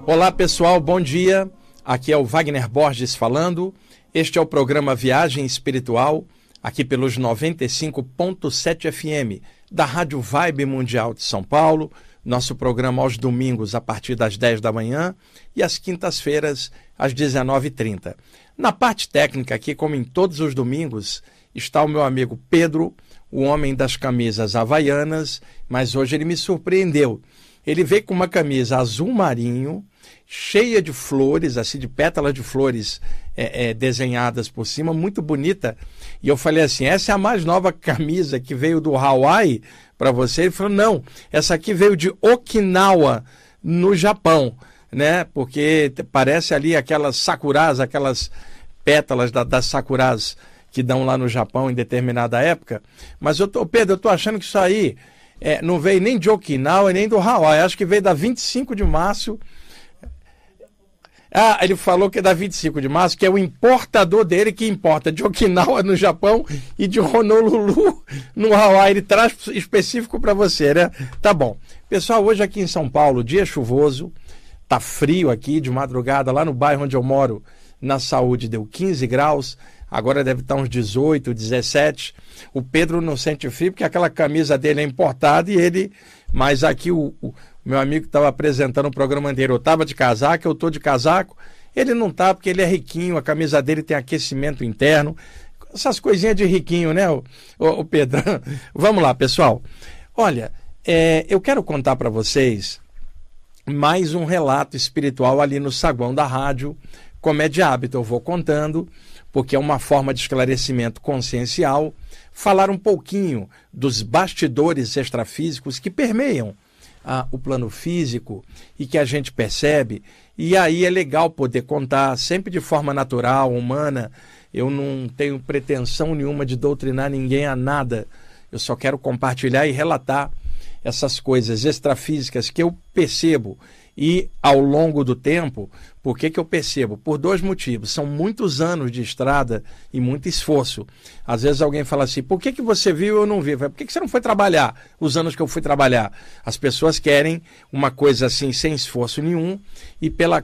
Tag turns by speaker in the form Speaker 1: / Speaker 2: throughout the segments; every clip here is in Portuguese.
Speaker 1: Olá pessoal, bom dia. Aqui é o Wagner Borges falando. Este é o programa Viagem Espiritual, aqui pelos 95.7 FM da Rádio Vibe Mundial de São Paulo. Nosso programa aos domingos a partir das 10 da manhã e às quintas-feiras às 19h30. Na parte técnica aqui, como em todos os domingos, está o meu amigo Pedro, o homem das camisas havaianas, mas hoje ele me surpreendeu. Ele veio com uma camisa azul marinho, cheia de flores, assim, de pétalas de flores desenhadas por cima, muito bonita. E eu falei assim, essa é a mais nova camisa que veio do Hawaii para você? Ele falou, não, essa aqui veio de Okinawa, no Japão, né? Porque parece ali aquelas sakuras, aquelas pétalas das sakuras que dão lá no Japão em determinada época. Mas, Pedro, eu tô achando que isso aí não veio nem de Okinawa nem do Hawaii, acho que veio da 25 de março. Ah, ele falou que é da 25 de março, que é o importador dele que importa de Okinawa no Japão e de Honolulu no Hawaii. Ele traz específico para você, né? Tá bom. Pessoal, hoje aqui em São Paulo, dia chuvoso, tá frio aqui de madrugada, lá no bairro onde eu moro, na Saúde, deu 15 graus. Agora deve estar uns 18, 17. O Pedro não sente frio porque aquela camisa dele é importada e ele... Mas aqui o meu amigo estava apresentando o programa dele, eu estava de casaco, eu estou de casaco. Ele não está porque ele é riquinho, a camisa dele tem aquecimento interno. Essas coisinhas de riquinho, né, o Pedro? Vamos lá, pessoal. Olha, eu quero contar para vocês mais um relato espiritual ali no saguão da rádio. Como é de hábito, eu vou contando, porque é uma forma de esclarecimento consciencial, falar um pouquinho dos bastidores extrafísicos que permeiam o plano físico e que a gente percebe. E aí é legal poder contar, sempre de forma natural, humana. Eu não tenho pretensão nenhuma de doutrinar ninguém a nada. Eu só quero compartilhar e relatar essas coisas extrafísicas que eu percebo. E ao longo do tempo, por que eu percebo? Por dois motivos. São muitos anos de estrada e muito esforço. Às vezes alguém fala assim, por que você viu e eu não vi? Por que você não foi trabalhar os anos que eu fui trabalhar? As pessoas querem uma coisa assim sem esforço nenhum e pela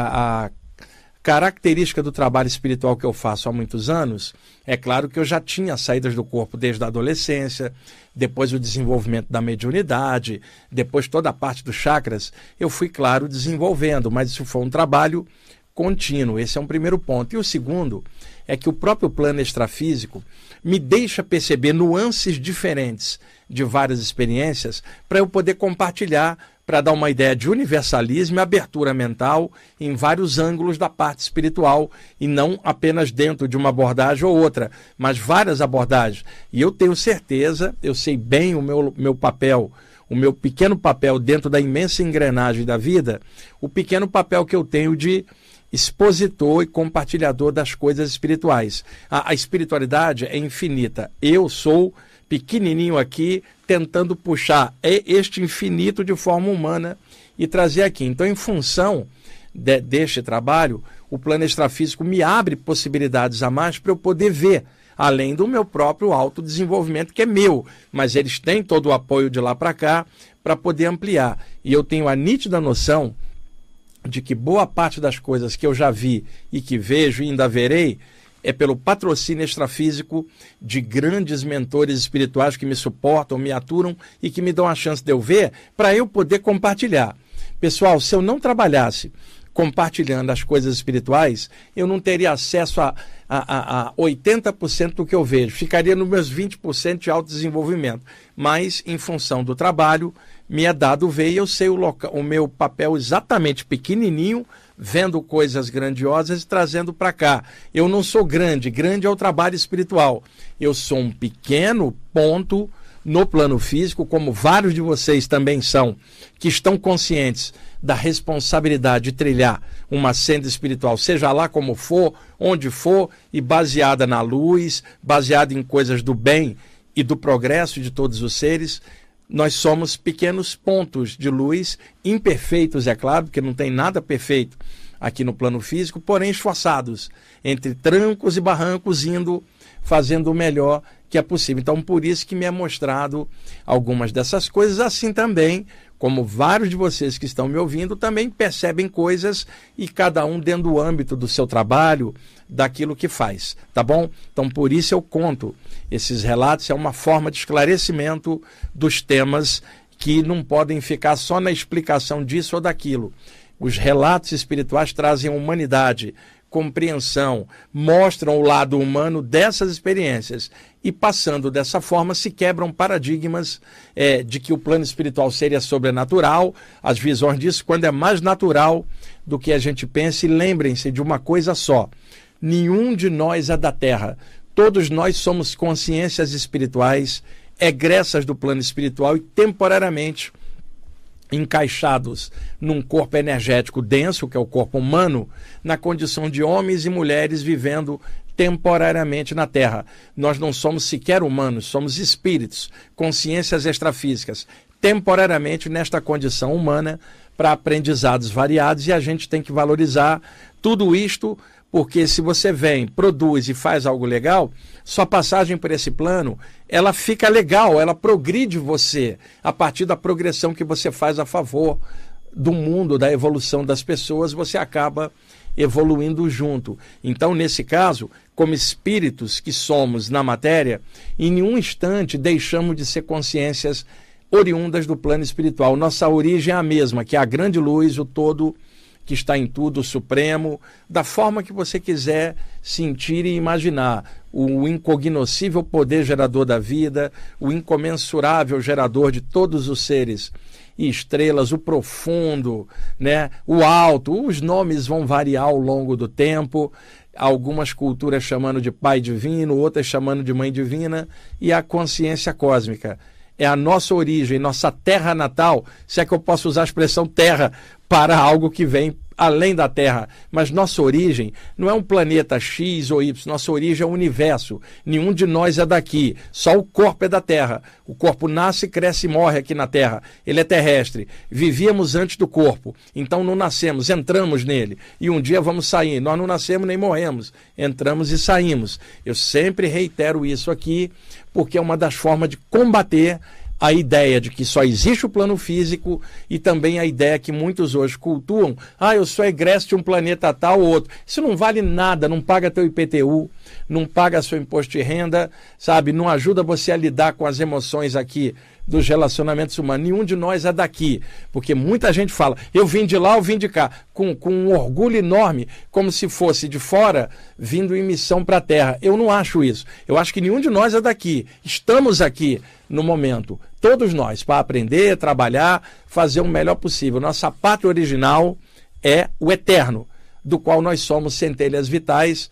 Speaker 1: a característica do trabalho espiritual que eu faço há muitos anos, é claro que eu já tinha saídas do corpo desde a adolescência, depois o desenvolvimento da mediunidade, depois toda a parte dos chakras, eu fui, claro, desenvolvendo, mas isso foi um trabalho contínuo. Esse é um primeiro ponto. E o segundo é que o próprio plano extrafísico me deixa perceber nuances diferentes de várias experiências para eu poder compartilhar, para dar uma ideia de universalismo e abertura mental em vários ângulos da parte espiritual e não apenas dentro de uma abordagem ou outra, mas várias abordagens. E eu tenho certeza, eu sei bem o meu papel, o meu pequeno papel dentro da imensa engrenagem da vida, o pequeno papel que eu tenho de expositor e compartilhador das coisas espirituais. A espiritualidade é infinita. Eu sou pequenininho aqui, tentando puxar este infinito de forma humana e trazer aqui. Então, em função deste trabalho, o plano extrafísico me abre possibilidades a mais para eu poder ver, além do meu próprio autodesenvolvimento, que é meu, mas eles têm todo o apoio de lá para cá para poder ampliar. E eu tenho a nítida noção de que boa parte das coisas que eu já vi e que vejo e ainda verei é pelo patrocínio extrafísico de grandes mentores espirituais que me suportam, me aturam e que me dão a chance de eu ver para eu poder compartilhar. Pessoal, se eu não trabalhasse compartilhando as coisas espirituais, eu não teria acesso a 80% do que eu vejo. Ficaria nos meus 20% de autodesenvolvimento. Mas, em função do trabalho, me é dado ver e eu sei o meu papel exatamente pequenininho, vendo coisas grandiosas e trazendo para cá. Eu não sou grande, grande é o trabalho espiritual. Eu sou um pequeno ponto no plano físico, como vários de vocês também são, que estão conscientes da responsabilidade de trilhar uma senda espiritual, seja lá como for, onde for, e baseada na luz, baseada em coisas do bem e do progresso de todos os seres. Nós somos pequenos pontos de luz, imperfeitos, é claro, porque não tem nada perfeito aqui no plano físico, porém esforçados, entre trancos e barrancos, fazendo o melhor que é possível. Então, por isso que me é mostrado algumas dessas coisas, assim também como vários de vocês que estão me ouvindo também percebem coisas, e cada um dentro do âmbito do seu trabalho, daquilo que faz, tá bom? Então, por isso eu conto esses relatos, é uma forma de esclarecimento dos temas que não podem ficar só na explicação disso ou daquilo. Os relatos espirituais trazem humanidade, compreensão, mostram o lado humano dessas experiências, e passando dessa forma se quebram paradigmas de que o plano espiritual seria sobrenatural, as visões disso, quando é mais natural do que a gente pensa. E lembrem-se de uma coisa só: nenhum de nós é da Terra, todos nós somos consciências espirituais, egressas do plano espiritual e temporariamente encaixados num corpo energético denso, que é o corpo humano, na condição de homens e mulheres vivendo temporariamente na Terra. Nós não somos sequer humanos, somos espíritos, consciências extrafísicas, temporariamente nesta condição humana, para aprendizados variados, e a gente tem que valorizar tudo isto, porque se você vem, produz e faz algo legal, sua passagem por esse plano, ela fica legal, ela progride você, a partir da progressão que você faz a favor do mundo, da evolução das pessoas, você acaba evoluindo junto. Então, nesse caso, como espíritos que somos na matéria, em nenhum instante deixamos de ser consciências oriundas do plano espiritual. Nossa origem é a mesma, que é a grande luz, o todo que está em tudo, o supremo, da forma que você quiser sentir e imaginar. O incognoscível poder gerador da vida, o incomensurável gerador de todos os seres e estrelas, o profundo, né? O alto. Os nomes vão variar ao longo do tempo, algumas culturas chamando de Pai Divino, outras chamando de Mãe Divina, e a consciência cósmica. É a nossa origem, nossa terra natal, se é que eu posso usar a expressão terra para algo que vem além da Terra. Mas nossa origem não é um planeta X ou Y, nossa origem é o universo. Nenhum de nós é daqui, só o corpo é da Terra. O corpo nasce, cresce e morre aqui na Terra. Ele é terrestre. Vivíamos antes do corpo, então não nascemos, entramos nele. E um dia vamos sair. Nós não nascemos nem morremos, entramos e saímos. Eu sempre reitero isso aqui, porque é uma das formas de combater a ideia de que só existe o plano físico, e também a ideia que muitos hoje cultuam: eu sou egresso de um planeta tal ou outro. Isso não vale nada, não paga teu IPTU, não paga seu imposto de renda, sabe? Não ajuda você a lidar com as emoções aqui dos relacionamentos humanos. Nenhum de nós é daqui, porque muita gente fala: eu vim de lá, eu vim de cá, com um orgulho enorme, como se fosse de fora, vindo em missão para a Terra. Eu não acho isso. Eu acho que nenhum de nós é daqui. Estamos aqui no momento, todos nós, para aprender, trabalhar, fazer o melhor possível. Nossa pátria original é o eterno, do qual nós somos centelhas vitais,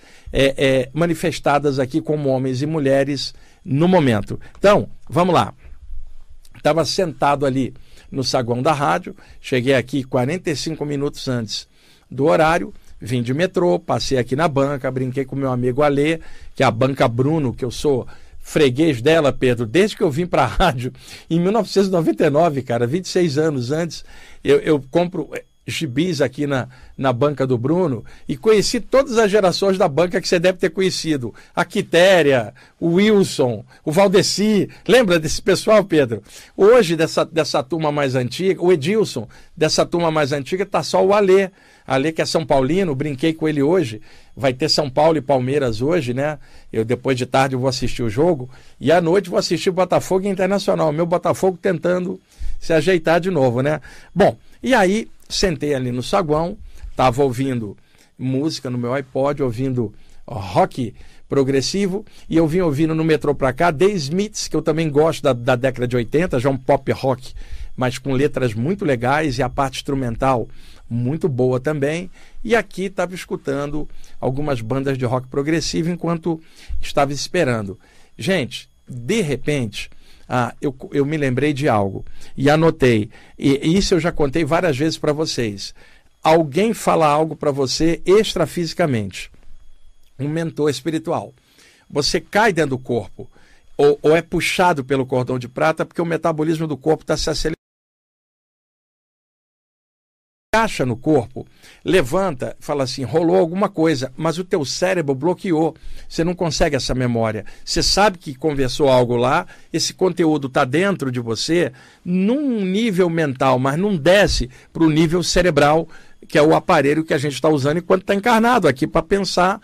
Speaker 1: manifestadas aqui como homens e mulheres no momento. Então, vamos lá. Estava sentado ali no saguão da rádio, cheguei aqui 45 minutos antes do horário, vim de metrô, passei aqui na banca, brinquei com meu amigo Alê, que é a Banca Bruno, que eu sou freguês dela, Pedro, desde que eu vim para a rádio, em 1999, cara, 26 anos antes, eu compro gibis aqui na banca do Bruno, e conheci todas as gerações da banca que você deve ter conhecido. A Quitéria, o Wilson, o Valdeci. Lembra desse pessoal, Pedro? Hoje, dessa turma mais antiga, o Edilson, dessa turma mais antiga, tá só o Alê. Alê, que é São Paulino, brinquei com ele hoje. Vai ter São Paulo e Palmeiras hoje, né? Eu, depois de tarde, vou assistir o jogo, e à noite vou assistir Botafogo e Internacional. Meu Botafogo tentando se ajeitar de novo, né? Bom, e aí sentei ali no saguão, estava ouvindo música no meu iPod, ouvindo rock progressivo, e eu vim ouvindo no metrô para cá The Smiths, que eu também gosto da década de 80, já um pop rock, mas com letras muito legais e a parte instrumental muito boa também. E aqui estava escutando algumas bandas de rock progressivo enquanto estava esperando. Gente, de repente, eu me lembrei de algo e anotei, e isso eu já contei várias vezes para vocês. Alguém fala algo para você extrafisicamente, um mentor espiritual. Você cai dentro do corpo, ou é puxado pelo cordão de prata, porque o metabolismo do corpo está se acelerando. acha no corpo, levanta, fala assim, rolou alguma coisa, mas o teu cérebro bloqueou, você não consegue essa memória. Você sabe que conversou algo lá, esse conteúdo está dentro de você, num nível mental, mas não desce para o nível cerebral, que é o aparelho que a gente está usando enquanto está encarnado aqui para pensar,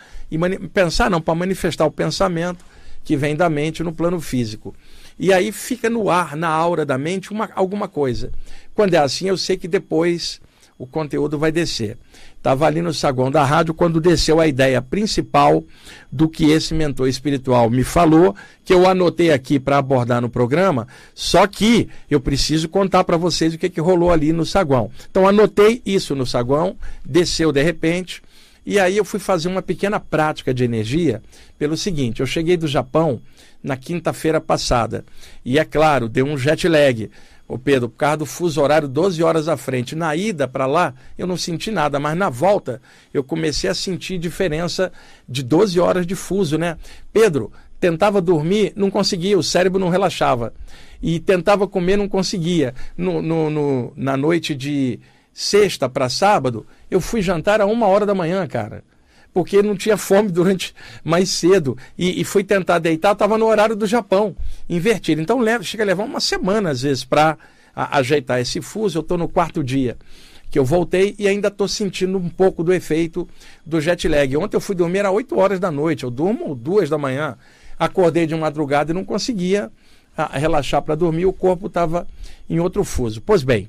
Speaker 1: para manifestar o pensamento que vem da mente no plano físico. E aí fica no ar, na aura da mente, alguma coisa. Quando é assim, eu sei que depois o conteúdo vai descer. Estava ali no saguão da rádio quando desceu a ideia principal do que esse mentor espiritual me falou, que eu anotei aqui para abordar no programa, só que eu preciso contar para vocês o que rolou ali no saguão. Então anotei isso no saguão, desceu de repente, e aí eu fui fazer uma pequena prática de energia pelo seguinte, eu cheguei do Japão na quinta-feira passada, e é claro, deu um jet lag. Ô Pedro, por causa do fuso horário 12 horas à frente. Na ida para lá, eu não senti nada, mas na volta eu comecei a sentir diferença de 12 horas de fuso, né? Pedro, tentava dormir, não conseguia, o cérebro não relaxava. E tentava comer, não conseguia. Na noite de sexta para sábado, eu fui jantar a 1h da manhã, cara. Porque não tinha fome durante mais cedo. E fui tentar deitar, estava no horário do Japão, invertido. Então chega a levar uma semana, às vezes, para ajeitar esse fuso. Eu estou no 4º dia que eu voltei e ainda estou sentindo um pouco do efeito do jet lag. Ontem eu fui dormir às 8 horas da noite, eu durmo 2 da manhã. Acordei de madrugada e não conseguia relaxar para dormir, o corpo estava em outro fuso. Pois bem,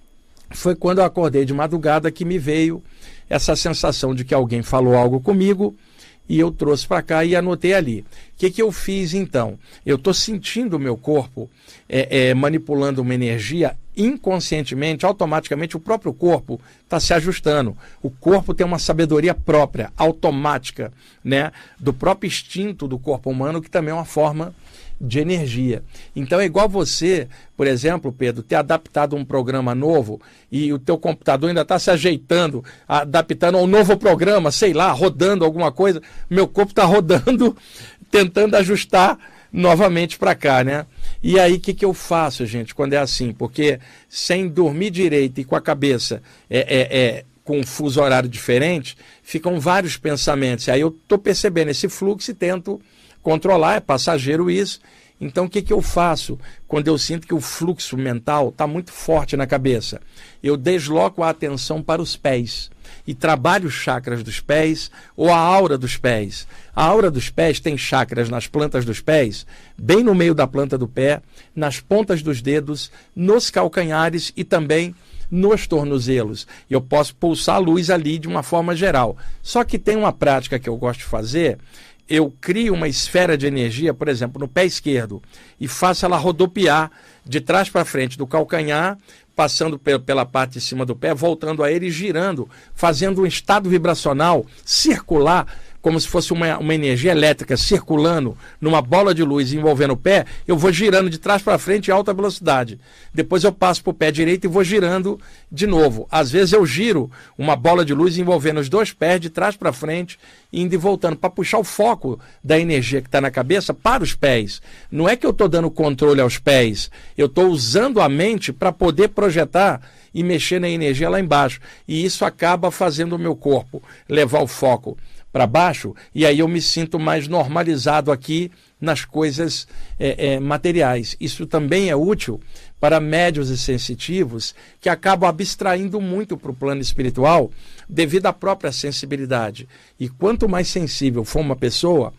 Speaker 1: foi quando eu acordei de madrugada que me veio essa sensação de que alguém falou algo comigo e eu trouxe para cá e anotei ali. O que eu fiz então? Eu estou sentindo o meu corpo manipulando uma energia inconscientemente, automaticamente o próprio corpo está se ajustando. O corpo tem uma sabedoria própria, automática, né? Do próprio instinto do corpo humano, que também é uma forma de energia. Então é igual você, por exemplo, Pedro, ter adaptado um programa novo e o teu computador ainda está se ajeitando, adaptando ao novo programa, sei lá, rodando alguma coisa. Meu corpo está rodando, tentando ajustar novamente para cá, né? E aí o que eu faço, gente, quando é assim? Porque sem dormir direito e com a cabeça com um fuso horário diferente, ficam vários pensamentos. E aí eu estou percebendo esse fluxo e tento controlar, é passageiro isso. Então o que eu faço quando eu sinto que o fluxo mental está muito forte na cabeça? Eu desloco a atenção para os pés e trabalho os chakras dos pés ou a aura dos pés. A aura dos pés tem chakras nas plantas dos pés, bem no meio da planta do pé, nas pontas dos dedos, nos calcanhares e também nos tornozelos. Eu posso pulsar a luz ali de uma forma geral. Só que tem uma prática que eu gosto de fazer. Eu crio uma esfera de energia, por exemplo, no pé esquerdo, e faço ela rodopiar de trás para frente do calcanhar, passando pela parte de cima do pé, voltando a ele e girando, fazendo um estado vibracional circular, como se fosse uma energia elétrica circulando numa bola de luz envolvendo o pé. Eu vou girando de trás para frente em alta velocidade. Depois eu passo para o pé direito e vou girando de novo. Às vezes eu giro uma bola de luz envolvendo os dois pés de trás para frente, indo e voltando, para puxar o foco da energia que está na cabeça para os pés. Não é que eu estou dando controle aos pés, eu estou usando a mente para poder projetar e mexer na energia lá embaixo. E isso acaba fazendo o meu corpo levar o foco para baixo, e aí eu me sinto mais normalizado aqui nas coisas materiais. Isso também é útil para médiuns e sensitivos que acabam abstraindo muito para o plano espiritual devido à própria sensibilidade. E quanto mais sensível for uma pessoa,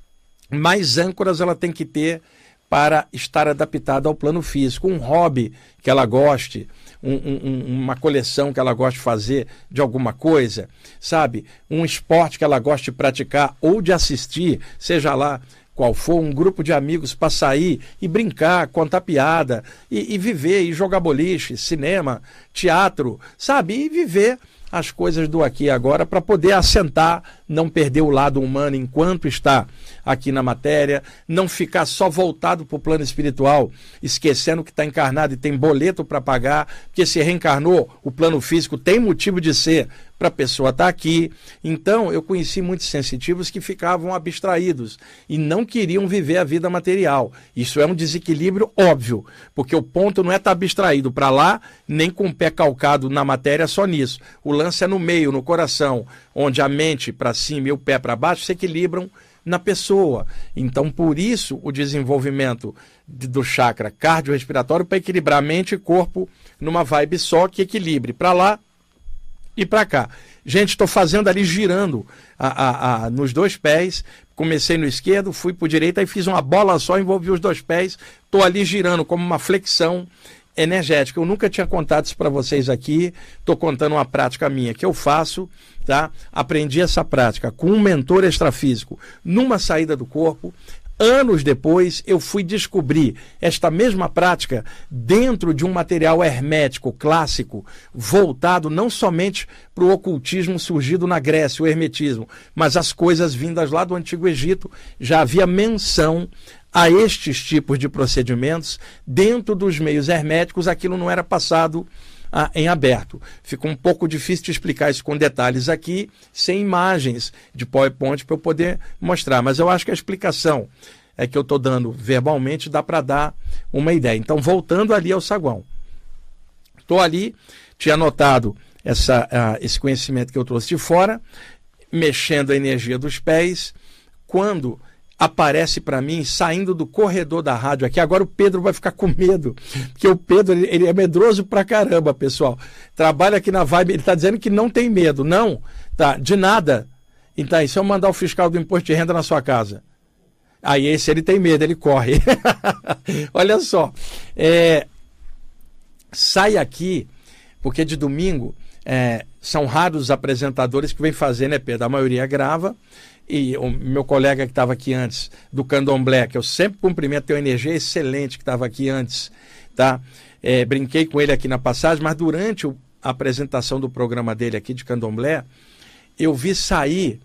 Speaker 1: mais âncoras ela tem que ter para estar adaptada ao plano físico. Um hobby que ela goste, uma coleção que ela gosta de fazer de alguma coisa, sabe? Um esporte que ela gosta de praticar ou de assistir, seja lá qual for, um grupo de amigos para sair e brincar, contar piada, e viver, e jogar boliche, cinema, teatro, sabe? E viver as coisas do aqui e agora para poder assentar, não perder o lado humano enquanto está aqui na matéria, não ficar só voltado para o plano espiritual, esquecendo que está encarnado e tem boleto para pagar, porque se reencarnou, o plano físico tem motivo de ser para a pessoa estar aqui. Então, eu conheci muitos sensitivos que ficavam abstraídos e não queriam viver a vida material. Isso é um desequilíbrio óbvio, porque o ponto não é estar abstraído para lá, nem com o pé calcado na matéria só nisso. O lance é no meio, no coração, onde a mente para cima e o pé para baixo se equilibram na pessoa. Então, por isso, o desenvolvimento do chakra cardiorrespiratório para equilibrar mente e corpo numa vibe só que equilibre para lá e para cá. Gente, estou fazendo ali girando nos dois pés. Comecei no esquerdo, fui para o direito, aí fiz uma bola só, envolvi os dois pés. Estou ali girando como uma flexão energética. Eu nunca tinha contado isso para vocês aqui. Estou contando uma prática minha que eu faço, tá? Aprendi essa prática com um mentor extrafísico numa saída do corpo. Anos depois, eu fui descobrir esta mesma prática dentro de um material hermético clássico, voltado não somente para o ocultismo surgido na Grécia, o hermetismo, mas as coisas vindas lá do Antigo Egito. Já havia menção a estes tipos de procedimentos dentro dos meios herméticos. Aquilo não era passado em aberto. Ficou um pouco difícil de explicar isso com detalhes aqui, sem imagens de PowerPoint para eu poder mostrar, mas eu acho que a explicação que eu estou dando verbalmente dá para dar uma ideia. Então, voltando ali ao saguão. Estou ali, tinha notado esse conhecimento que eu trouxe de fora, mexendo a energia dos pés, quando aparece para mim, saindo do corredor da rádio aqui. Agora o Pedro vai ficar com medo, porque o Pedro ele é medroso pra caramba, pessoal. Trabalha aqui na Vibe, ele está dizendo que não tem medo. Não, tá, de nada. Então, e se eu mandar o fiscal do imposto de renda na sua casa? Aí esse ele tem medo, ele corre. Olha só, sai aqui, porque de domingo são raros os apresentadores que vêm fazer, né, Pedro? A maioria grava. E o meu colega que estava aqui antes, do Candomblé, que eu sempre cumprimento, tem uma energia excelente, que estava aqui antes, tá? Brinquei com ele aqui na passagem, mas durante a apresentação do programa dele aqui de Candomblé, eu vi sair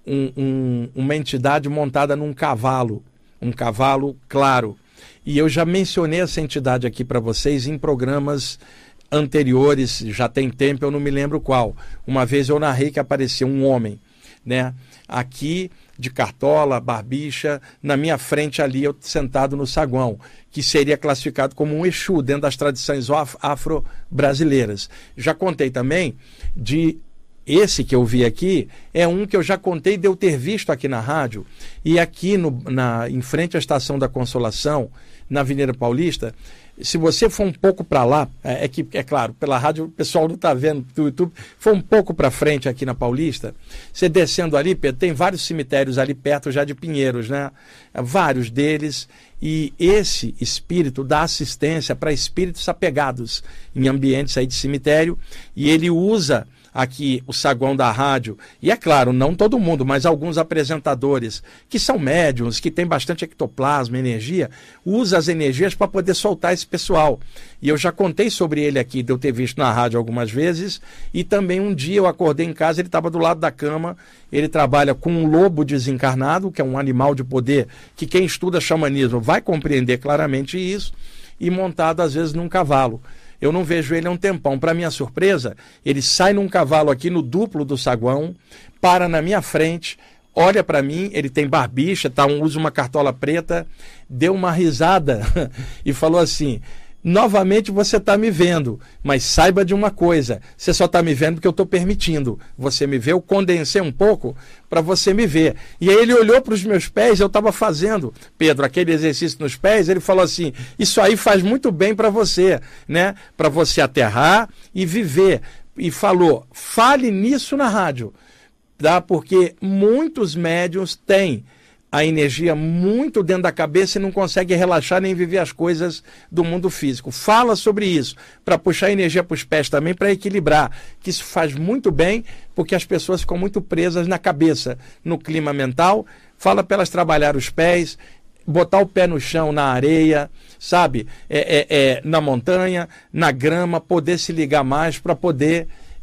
Speaker 1: uma entidade montada num cavalo, um cavalo claro. E eu já mencionei essa entidade aqui para vocês em programas anteriores, já tem tempo, eu não me lembro qual. Uma vez eu narrei que apareceu um homem, né? Aqui de cartola, barbicha, na minha frente ali, eu sentado no saguão, que seria classificado como um Exu dentro das tradições afro-brasileiras. Já contei também de esse que eu vi aqui, é um que eu já contei de eu ter visto aqui na rádio, e aqui em frente à Estação da Consolação, na Avenida Paulista. Se você for um pouco para lá, é claro, pela rádio o pessoal não está vendo do YouTube, for um pouco para frente aqui na Paulista, você descendo ali, Pedro, tem vários cemitérios ali perto já de Pinheiros, né? Vários deles, e esse espírito dá assistência para espíritos apegados em ambientes aí de cemitério, e ele usa aqui o saguão da rádio, e é claro, não todo mundo, mas alguns apresentadores que são médiums, que têm bastante ectoplasma, energia, usa as energias para poder soltar esse pessoal. E eu já contei sobre ele aqui, de eu ter visto na rádio algumas vezes, e também um dia eu acordei em casa, ele estava do lado da cama, ele trabalha com um lobo desencarnado, que é um animal de poder, que quem estuda xamanismo vai compreender claramente isso, e montado às vezes num cavalo. Eu não vejo ele há um tempão. Para minha surpresa, ele sai num cavalo aqui no duplo do saguão, para na minha frente, olha para mim, ele tem barbicha, usa uma cartola preta, deu uma risada e falou assim: novamente você está me vendo, mas saiba de uma coisa, você só está me vendo porque eu estou permitindo você me ver. Eu condensei um pouco para você me ver. E aí ele olhou para os meus pés, eu estava fazendo, Pedro, aquele exercício nos pés, ele falou assim: isso aí faz muito bem para você, né? Para você aterrar e viver. E falou: fale nisso na rádio, tá? Porque muitos médiuns têm a energia muito dentro da cabeça e não consegue relaxar nem viver as coisas do mundo físico. Fala sobre isso, para puxar a energia para os pés também, para equilibrar, que isso faz muito bem, porque as pessoas ficam muito presas na cabeça, no clima mental. Fala para elas trabalhar os pés, botar o pé no chão, na areia, sabe? Na montanha, na grama, poder se ligar mais para poder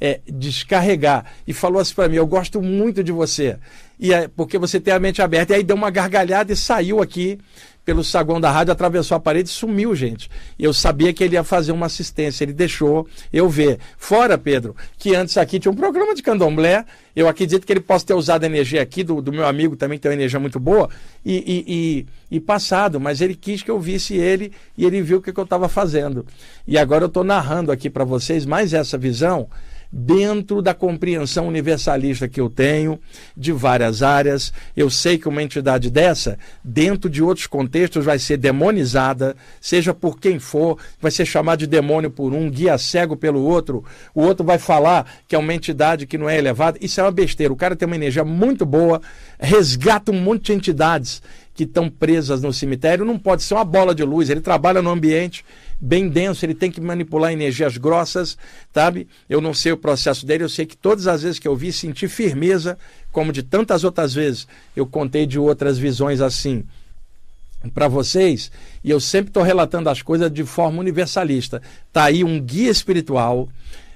Speaker 1: descarregar. E falou assim para mim, eu gosto muito de você, porque você tem a mente aberta. E aí deu uma gargalhada e saiu aqui pelo saguão da rádio, atravessou a parede e sumiu, gente. Eu sabia que ele ia fazer uma assistência, ele deixou eu ver. Fora, Pedro, que antes aqui tinha um programa de candomblé, eu acredito que ele possa ter usado a energia aqui, do meu amigo também, que tem uma energia muito boa, e passado, mas ele quis que eu visse ele, e ele viu o que eu estava fazendo. E agora eu estou narrando aqui para vocês mais essa visão, dentro da compreensão universalista que eu tenho de várias áreas. Eu sei que uma entidade dessa, dentro de outros contextos, vai ser demonizada, seja por quem for, vai ser chamado de demônio por um, guia cego pelo outro, o outro vai falar que é uma entidade que não é elevada. Isso é uma besteira. O cara tem uma energia muito boa, resgata um monte de entidades que estão presas no cemitério. Não pode ser uma bola de luz, ele trabalha no ambiente bem denso, ele tem que manipular energias grossas, sabe? Eu não sei o processo dele, eu sei que todas as vezes que eu vi, senti firmeza, como de tantas outras vezes, eu contei de outras visões assim para vocês, e eu sempre estou relatando as coisas de forma universalista. Está aí um guia espiritual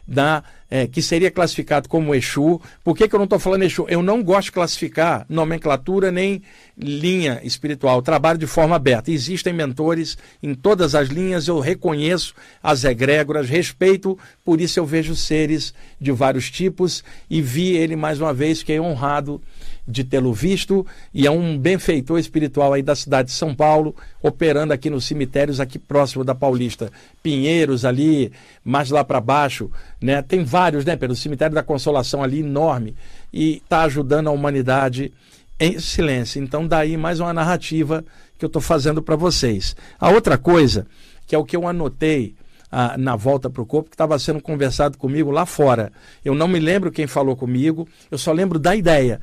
Speaker 1: que seria classificado como Exu. Por que eu não estou falando Exu? Eu não gosto de classificar nomenclatura nem linha espiritual. Eu trabalho de forma aberta. Existem mentores em todas as linhas, eu reconheço as egrégoras, respeito, por isso eu vejo seres de vários tipos e vi ele mais uma vez, fiquei honrado de tê-lo visto, e é um benfeitor espiritual aí da cidade de São Paulo, operando aqui nos cemitérios, aqui próximo da Paulista. Pinheiros ali, mais lá para baixo, né? Tem vários, né, pelo cemitério da Consolação ali, enorme, e está ajudando a humanidade em silêncio. Então daí mais uma narrativa que eu estou fazendo para vocês. A outra coisa, que é o que eu anotei na volta para o corpo, que estava sendo conversado comigo lá fora. Eu não me lembro quem falou comigo, eu só lembro da ideia.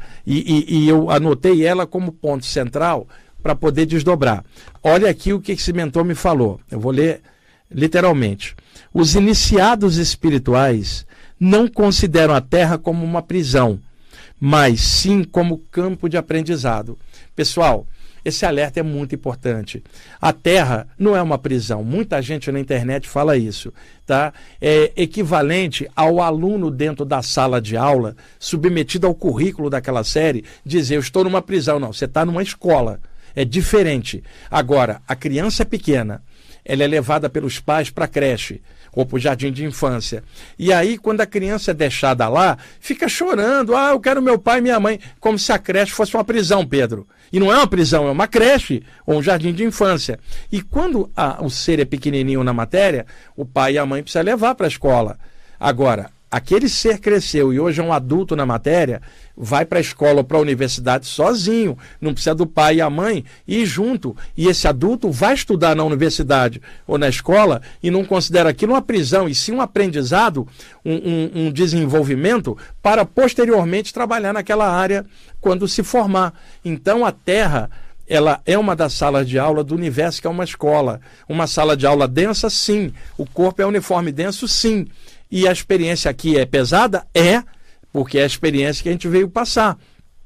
Speaker 1: E eu anotei ela como ponto central para poder desdobrar. Olha aqui o que esse mentor me falou. Eu vou ler literalmente. Os iniciados espirituais não consideram a Terra como uma prisão, mas sim como campo de aprendizado. Pessoal, esse alerta é muito importante. A Terra não é uma prisão. Muita gente na internet fala isso, tá? É equivalente ao aluno dentro da sala de aula, submetido ao currículo daquela série, dizer, eu estou numa prisão. Não, você está numa escola. É diferente. Agora, a criança é pequena, ela é levada pelos pais para a creche ou para o jardim de infância. E aí, quando a criança é deixada lá, fica chorando. Eu quero meu pai e minha mãe. Como se a creche fosse uma prisão, Pedro. E não é uma prisão, é uma creche ou um jardim de infância. E quando o ser é pequenininho na matéria, o pai e a mãe precisam levar para a escola. Agora, aquele ser cresceu e hoje é um adulto na matéria, vai para a escola ou para a universidade sozinho, não precisa do pai e a mãe ir junto. E esse adulto vai estudar na universidade ou na escola e não considera aquilo uma prisão, e sim um aprendizado, um desenvolvimento para posteriormente trabalhar naquela área quando se formar. Então a Terra, ela é uma das salas de aula do universo, que é uma escola. Uma sala de aula densa, sim. O corpo é uniforme denso, sim. E a experiência aqui é pesada? É, porque é a experiência que a gente veio passar.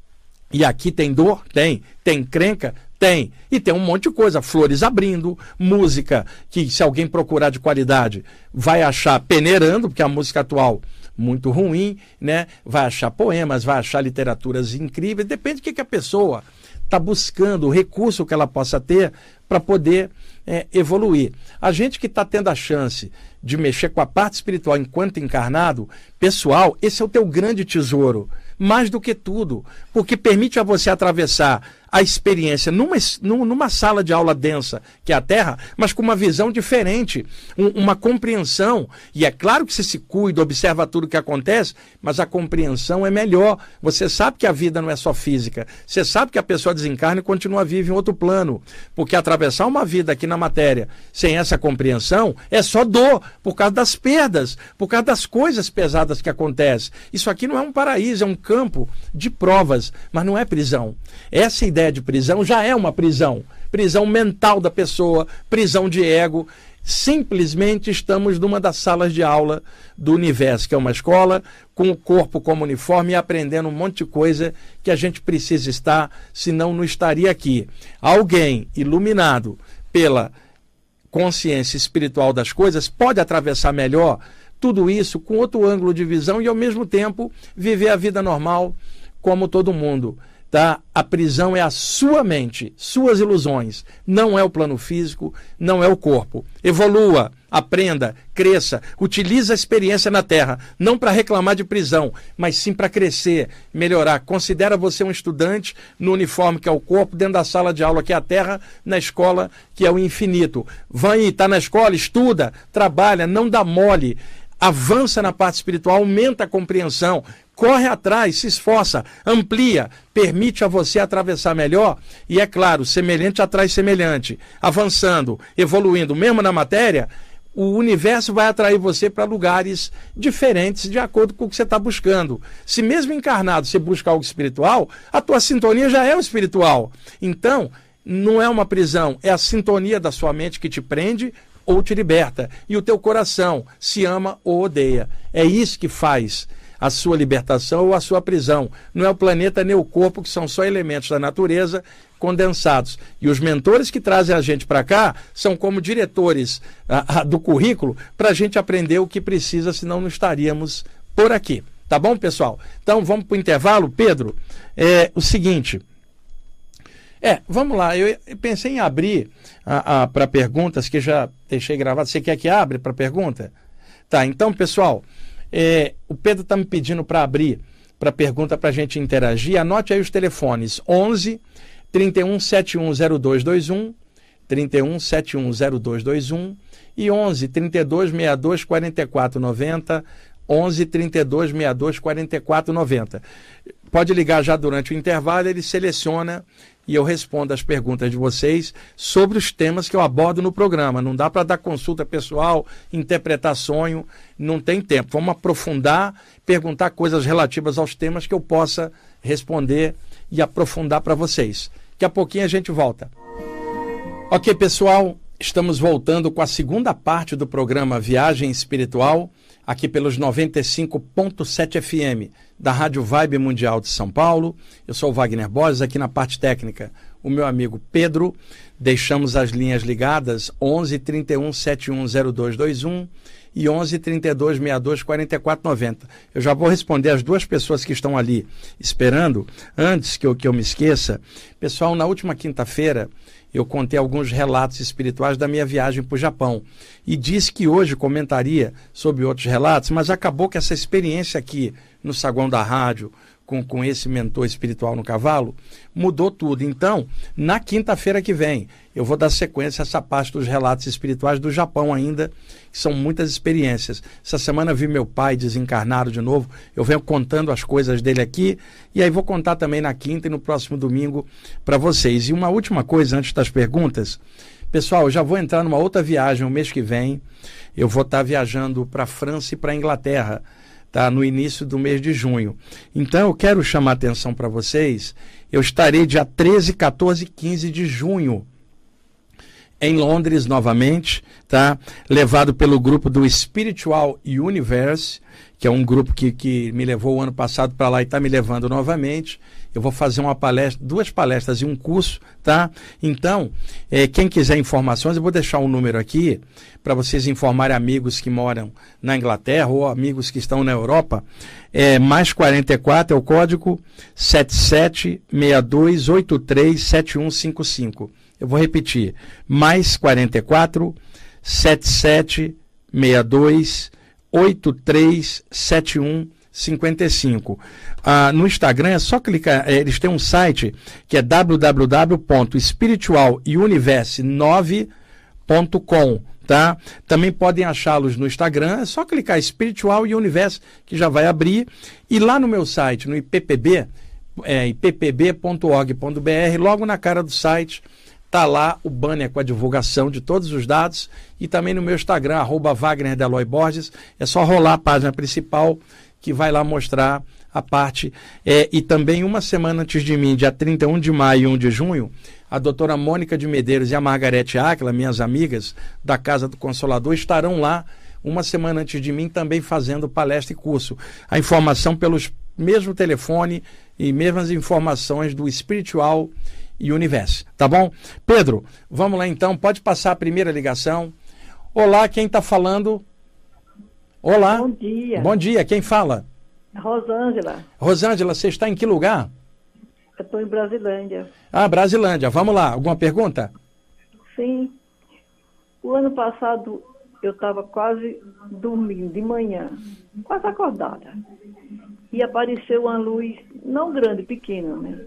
Speaker 1: E aqui tem dor? Tem. Tem encrenca? Tem. E tem um monte de coisa. Flores abrindo, música que, se alguém procurar de qualidade, vai achar peneirando, porque a música atual muito ruim, né? Vai achar poemas, vai achar literaturas incríveis. Depende do que a pessoa está buscando, o recurso que ela possa ter para poder evoluir. A gente que está tendo a chance de mexer com a parte espiritual enquanto encarnado, pessoal, esse é o teu grande tesouro, mais do que tudo, porque permite a você atravessar a experiência numa sala de aula densa, que é a Terra, mas com uma visão diferente, uma compreensão. E é claro que você se cuida, observa tudo o que acontece, mas a compreensão é melhor. Você sabe que a vida não é só física, você sabe que a pessoa desencarna e continua viva em outro plano, porque atravessar uma vida aqui na matéria sem essa compreensão é só dor, por causa das perdas, por causa das coisas pesadas que acontecem. Isso aqui não é um paraíso, é um campo de provas, mas não é prisão. Essa ideia de prisão já é uma prisão. Prisão mental da pessoa, prisão de ego. Simplesmente estamos numa das salas de aula do universo, que é uma escola, com o corpo como uniforme e aprendendo um monte de coisa que a gente precisa estar, senão não estaria aqui. Alguém iluminado pela consciência espiritual das coisas pode atravessar melhor tudo isso com outro ângulo de visão e, ao mesmo tempo, viver a vida normal como todo mundo. Tá? A prisão é a sua mente, suas ilusões, não é o plano físico, não é o corpo. Evolua, aprenda, cresça, utilize a experiência na Terra, não para reclamar de prisão, mas sim para crescer, melhorar. Considera você um estudante no uniforme que é o corpo, dentro da sala de aula que é a Terra, na escola que é o infinito. Vai, está na escola, estuda, trabalha, não dá mole, avança na parte espiritual, aumenta a compreensão, corre atrás, se esforça, amplia, permite a você atravessar melhor e, é claro, semelhante atrai semelhante. Avançando, evoluindo, mesmo na matéria, o universo vai atrair você para lugares diferentes de acordo com o que você está buscando. Se mesmo encarnado você busca algo espiritual, a tua sintonia já é o espiritual. Então, não é uma prisão, é a sintonia da sua mente que te prende ou te liberta. E o teu coração se ama ou odeia. É isso que faz a sua libertação ou a sua prisão. Não é o planeta nem o corpo, que são só elementos da natureza condensados. E os mentores que trazem a gente para cá são como diretores do currículo para a gente aprender o que precisa, senão não estaríamos por aqui. Tá bom, pessoal? Então vamos para o intervalo. Pedro, o seguinte... vamos lá, eu pensei em abrir para perguntas que já deixei gravado. Você quer que abra para pergunta? Tá, então, pessoal, o Pedro está me pedindo para abrir para pergunta para a gente interagir. Anote aí os telefones: 11 31 71 0221, 31 71 0221 e 11 32 62 44 90, 11 32 62 44 90. Pode ligar já durante o intervalo, ele seleciona e eu respondo as perguntas de vocês sobre os temas que eu abordo no programa. Não dá para dar consulta pessoal, interpretar sonho, não tem tempo. Vamos aprofundar, perguntar coisas relativas aos temas que eu possa responder e aprofundar para vocês. Daqui a pouquinho a gente volta. Ok, pessoal, estamos voltando com a segunda parte do programa Viagem Espiritual, aqui pelos 95.7 FM da Rádio Vibe Mundial de São Paulo. Eu sou o Wagner Borges, aqui na parte técnica o meu amigo Pedro. Deixamos as linhas ligadas 11 31 71 0221 e 11 32 62 44 90. Eu já vou responder as duas pessoas que estão ali esperando, antes que eu me esqueça. Pessoal, na última quinta-feira eu contei alguns relatos espirituais da minha viagem para o Japão e disse que hoje comentaria sobre outros relatos, mas acabou que essa experiência aqui no saguão da rádio, com esse mentor espiritual no cavalo, mudou tudo. Então, na quinta-feira que vem, eu vou dar sequência a essa parte dos relatos espirituais do Japão ainda, que são muitas experiências. Essa semana eu vi meu pai desencarnado de novo, eu venho contando as coisas dele aqui, e aí vou contar também na quinta e no próximo domingo para vocês. E uma última coisa antes das perguntas, pessoal, eu já vou entrar numa outra viagem o mês que vem, eu vou estar viajando para a França e para a Inglaterra, tá, no início do mês de junho. Então eu quero chamar a atenção para vocês. Eu estarei dia 13, 14 e 15 de junho em Londres novamente, tá? Levado pelo grupo do Spiritual Universe, que é um grupo que me levou o ano passado para lá e está me levando novamente. Eu vou fazer uma palestra, 2 palestras e um curso, tá? Então, quem quiser informações, eu vou deixar um número aqui para vocês informarem amigos que moram na Inglaterra ou amigos que estão na Europa. Mais 44 é o código 7762837155. Eu vou repetir, mais 44 7762837155. No Instagram é só clicar, eles têm um site que é www.spiritualuniverse9.com, tá? Também podem achá-los no Instagram, é só clicar Spiritual Universe que já vai abrir, e lá no meu site, no IPPB, ippb.org.br, logo na cara do site está lá o banner com a divulgação de todos os dados, e também no meu Instagram, @WagnerDeloy_Borges, é só rolar a página principal que vai lá mostrar a parte. E também uma semana antes de mim, dia 31 de maio e 1 de junho, a doutora Mônica de Medeiros e a Margarete Áquila, minhas amigas da Casa do Consolador, estarão lá uma semana antes de mim também fazendo palestra e curso. A informação pelos mesmo telefone e mesmas informações do Spiritual e Universo, tá bom? Pedro, vamos lá então, pode passar a primeira ligação. Olá, quem está falando? Olá.
Speaker 2: Bom dia.
Speaker 1: Bom dia, quem fala?
Speaker 2: Rosângela.
Speaker 1: Rosângela, você está em que lugar?
Speaker 2: Eu estou em Brasilândia.
Speaker 1: Ah, Brasilândia. Vamos lá, alguma pergunta?
Speaker 2: Sim. O ano passado eu estava quase dormindo de manhã, quase acordada. E apareceu uma luz, não grande, pequena, né?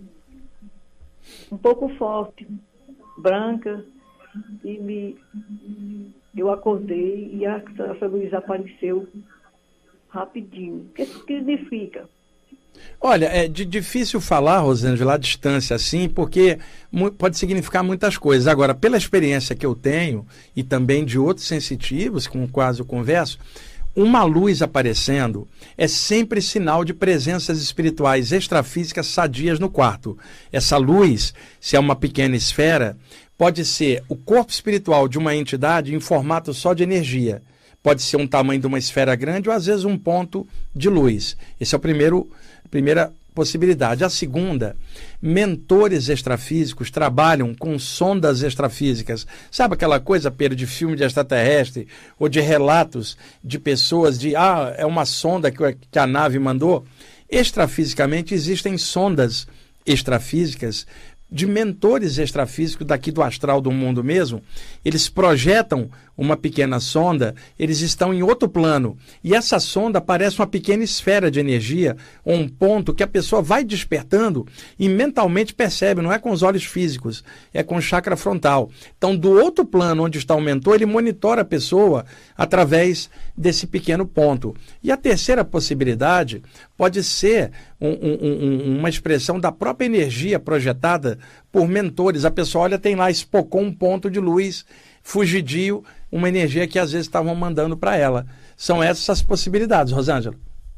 Speaker 2: Um pouco forte, branca, e eu acordei e essa luz apareceu rapidinho. O que isso significa?
Speaker 1: Olha, é difícil falar, Rosângela, à distância assim, porque pode significar muitas coisas. Agora, pela experiência que eu tenho, e também de outros sensitivos com os quais eu converso, uma luz aparecendo é sempre sinal de presenças espirituais extrafísicas sadias no quarto. Essa luz, se é uma pequena esfera, pode ser o corpo espiritual de uma entidade em formato só de energia. Pode ser um tamanho de uma esfera grande ou, às vezes, um ponto de luz. Esse é a primeira possibilidade. A segunda, mentores extrafísicos trabalham com sondas extrafísicas. Sabe aquela coisa, Pedro, de filme de extraterrestre ou de relatos de pessoas é uma sonda que a nave mandou? Extrafisicamente existem sondas extrafísicas de mentores extrafísicos daqui do astral do mundo mesmo. Eles projetam uma pequena sonda, eles estão em outro plano, e essa sonda parece uma pequena esfera de energia, ou um ponto que a pessoa vai despertando e mentalmente percebe, não é com os olhos físicos, é com o chakra frontal. Então, do outro plano onde está o mentor, ele monitora a pessoa através desse pequeno ponto. E a terceira possibilidade pode ser uma expressão da própria energia projetada por mentores. A pessoa olha, tem lá, espocou um ponto de luz fugidio, uma energia que às vezes estavam mandando para ela. São essas as possibilidades, Rosângela.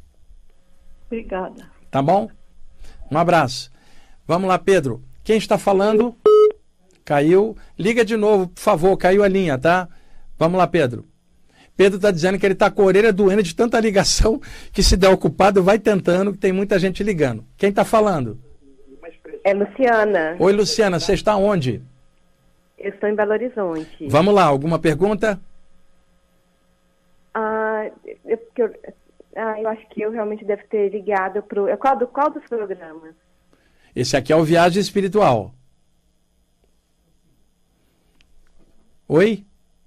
Speaker 2: Obrigada.
Speaker 1: Tá bom? Um abraço. Vamos lá, Pedro. Quem está falando? Caiu. Liga de novo, por favor. Caiu a linha, tá? Vamos lá, Pedro. Pedro está dizendo que ele está com a orelha doendo de tanta ligação que, se der ocupado, vai tentando, que tem muita gente ligando. Quem está falando?
Speaker 3: É Luciana.
Speaker 1: Oi, Luciana. Você está onde?
Speaker 3: Eu estou em Belo Horizonte.
Speaker 1: Vamos lá. Alguma pergunta?
Speaker 3: Eu acho que eu realmente devo ter ligado para o... Qual dos programas?
Speaker 1: Esse aqui é o Viagem Espiritual. Oi?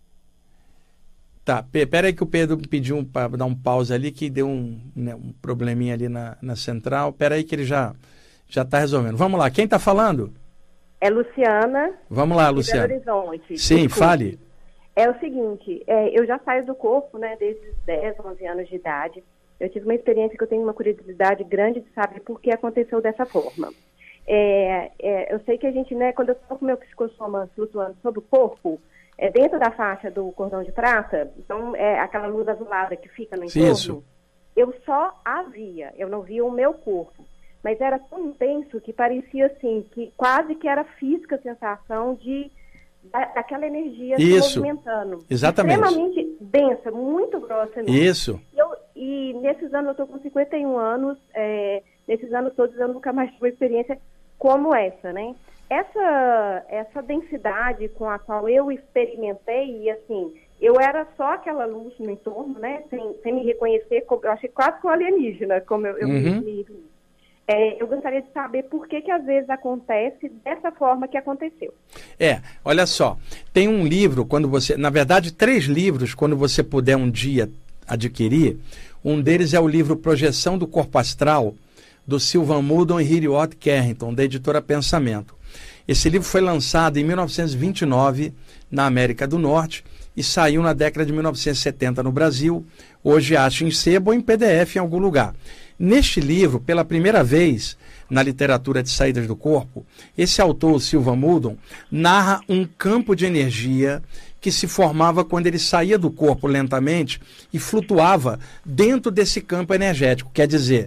Speaker 1: Tá, pera aí que o Pedro pediu para dar um pause ali, que deu um probleminha ali na central. Pera aí que ele já está resolvendo. Vamos lá, quem está falando?
Speaker 3: É Luciana.
Speaker 1: Vamos lá, Luciana.
Speaker 3: De Belo Horizonte.
Speaker 1: Sim,
Speaker 3: Desculpe.
Speaker 1: fale.
Speaker 3: É o seguinte, eu já saio do corpo, né, desde os 10, 11 anos de idade. Eu tive uma experiência que eu tenho uma curiosidade grande de saber por que aconteceu dessa forma. Eu sei que a gente, né, quando eu estou com o meu psicossoma flutuando sobre o corpo, dentro da faixa do cordão de prata, então aquela luz azulada que fica no entorno,
Speaker 1: Isso.
Speaker 3: Eu só a via, eu não via o meu corpo. Mas era tão intenso que parecia assim, que quase que era física a sensação daquela energia se movimentando.
Speaker 1: Exatamente.
Speaker 3: Extremamente densa, muito grossa mesmo.
Speaker 1: Isso.
Speaker 3: E nesses anos, eu estou com 51 anos, nesses anos todos eu nunca mais tive uma experiência como essa, né? Essa densidade com a qual eu experimentei, e assim, eu era só aquela luz no entorno, né? Sem me reconhecer, eu achei quase que um alienígena, como eu me eu gostaria de saber por que às vezes acontece dessa forma que aconteceu.
Speaker 1: Olha só, tem um livro, na verdade 3 livros, quando você puder um dia adquirir. Um deles é o livro Projeção do Corpo Astral, do Sylvan Muldon e Hiriot Carrington, da editora Pensamento. Esse livro foi lançado em 1929 na América do Norte e saiu na década de 1970 no Brasil. Hoje acha em sebo ou em PDF em algum lugar. Neste livro, pela primeira vez na literatura de saídas do corpo, esse autor, Sylvan Muldon, narra um campo de energia que se formava quando ele saía do corpo lentamente e flutuava dentro desse campo energético. Quer dizer,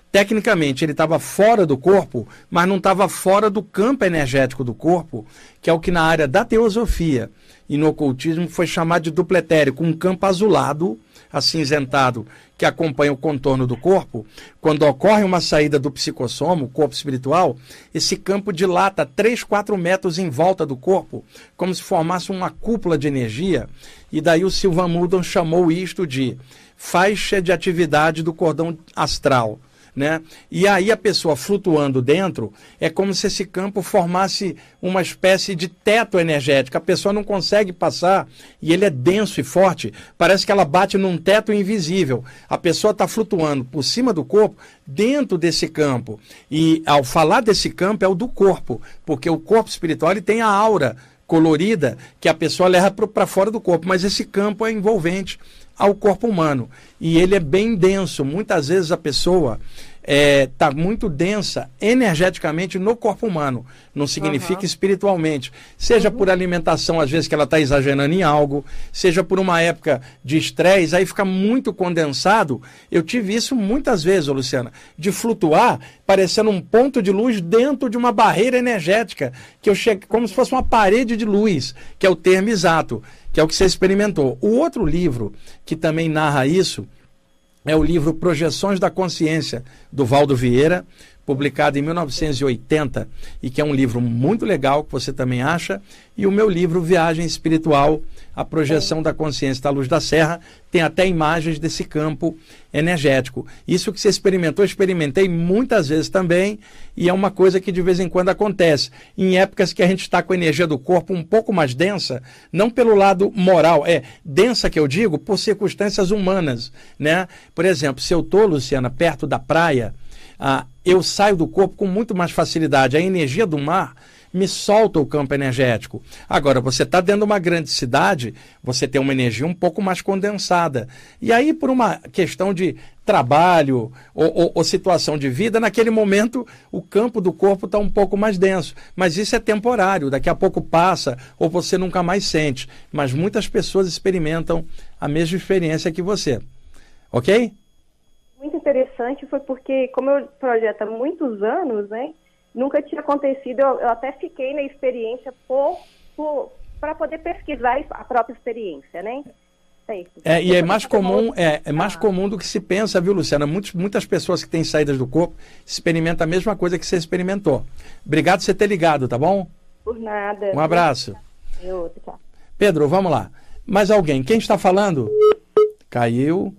Speaker 1: Tecnicamente, ele estava fora do corpo, mas não estava fora do campo energético do corpo, que é o que na área da teosofia e no ocultismo foi chamado de duplo etérico, um campo azulado, acinzentado, que acompanha o contorno do corpo. Quando ocorre uma saída do psicossoma, o corpo espiritual, esse campo dilata 3, 4 metros em volta do corpo, como se formasse uma cúpula de energia, e daí o Sylvan Muldon chamou isto de faixa de atividade do cordão astral. Né? E aí a pessoa flutuando dentro, é como se esse campo formasse uma espécie de teto energético. A pessoa não consegue passar e ele é denso e forte. Parece que ela bate num teto invisível. A pessoa está flutuando por cima do corpo, dentro desse campo. E ao falar desse campo é o do corpo, porque o corpo espiritual ele tem a aura colorida que a pessoa leva para fora do corpo, mas esse campo é envolvente ao corpo humano. E ele é bem denso. Muitas vezes a pessoa está muito densa energeticamente no corpo humano. Não significa espiritualmente. Seja por alimentação, às vezes que ela está exagerando em algo, seja por uma época de estresse, aí fica muito condensado. Eu tive isso muitas vezes, Luciana, de flutuar parecendo um ponto de luz dentro de uma barreira energética, que eu chego como se fosse uma parede de luz, que é o termo exato, que é o que você experimentou. O outro livro que também narra isso é o livro Projeções da Consciência, do Valdo Vieira, publicado em 1980, e que é um livro muito legal, que você também acha, e o meu livro Viagem Espiritual, A Projeção da Consciência da Luz da Serra, tem até imagens desse campo energético. Isso que você experimentou, experimentei muitas vezes também, e é uma coisa que de vez em quando acontece. Em épocas que a gente está com a energia do corpo um pouco mais densa, não pelo lado moral, densa que eu digo, por circunstâncias humanas, né? Por exemplo, se eu estou, Luciana, perto da praia, eu saio do corpo com muito mais facilidade. A energia do mar me solta o campo energético. Agora, você está dentro de uma grande cidade, você tem uma energia um pouco mais condensada. E aí, por uma questão de trabalho ou situação de vida, naquele momento o campo do corpo está um pouco mais denso. Mas isso é temporário, daqui a pouco passa ou você nunca mais sente. Mas muitas pessoas experimentam a mesma experiência que você. Ok?
Speaker 3: Muito interessante, foi porque, como eu projeto há muitos anos, né, nunca tinha acontecido, eu até fiquei na experiência para poder pesquisar a própria experiência, né?
Speaker 1: E é mais comum, mais comum do que se pensa, viu, Luciana? Muitas pessoas que têm saídas do corpo experimentam a mesma coisa que você experimentou. Obrigado por você ter ligado, tá bom?
Speaker 3: Por nada.
Speaker 1: Um abraço.
Speaker 3: Tchau.
Speaker 1: Pedro, vamos lá. Mais alguém? Quem está falando? Caiu.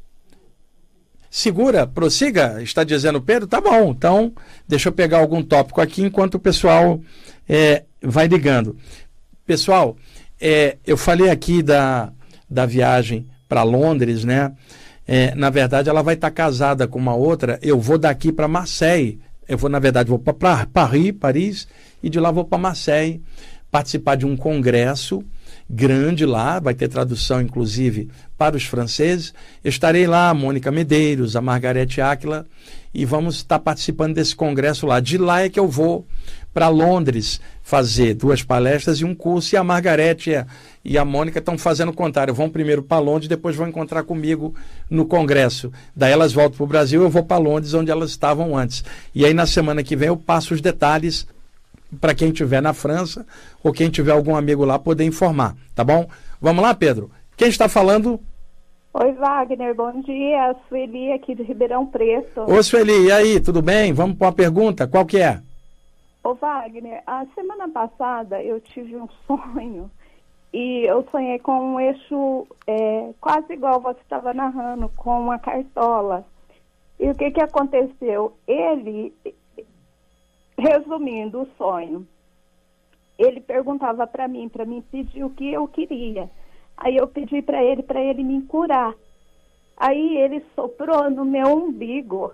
Speaker 1: Segura, prossiga, está dizendo Pedro? Tá bom, então deixa eu pegar algum tópico aqui enquanto o pessoal vai ligando. Pessoal, eu falei aqui da viagem para Londres, né? Na verdade, ela vai estar casada com uma outra. Eu vou daqui para Marseille. Eu vou, na verdade, vou para Paris, e de lá vou para Marseille participar de um congresso grande lá, vai ter tradução, inclusive, para os franceses. Eu estarei lá, a Mônica Medeiros, a Margarete Áquila, e vamos estar participando desse congresso lá. De lá é que eu vou para Londres fazer 2 palestras e um curso, e a Margarete e a Mônica estão fazendo o contrário. Vão primeiro para Londres, depois vão encontrar comigo no congresso. Daí elas voltam para o Brasil, eu vou para Londres, onde elas estavam antes. E aí na semana que vem eu passo os detalhes para quem estiver na França ou quem tiver algum amigo lá poder informar, tá bom? Vamos lá, Pedro? Quem está falando?
Speaker 4: Oi, Wagner, bom dia. Sueli aqui de Ribeirão Preto.
Speaker 1: Ô, Sueli, e aí, tudo bem? Vamos para uma pergunta, qual que é?
Speaker 4: Ô, Wagner, a semana passada eu tive um sonho e eu sonhei com um eixo quase igual você estava narrando, com uma cartola. E o que aconteceu? Ele... Resumindo o sonho, ele perguntava para mim pedir o que eu queria. Aí eu pedi para ele me curar. Aí ele soprou no meu umbigo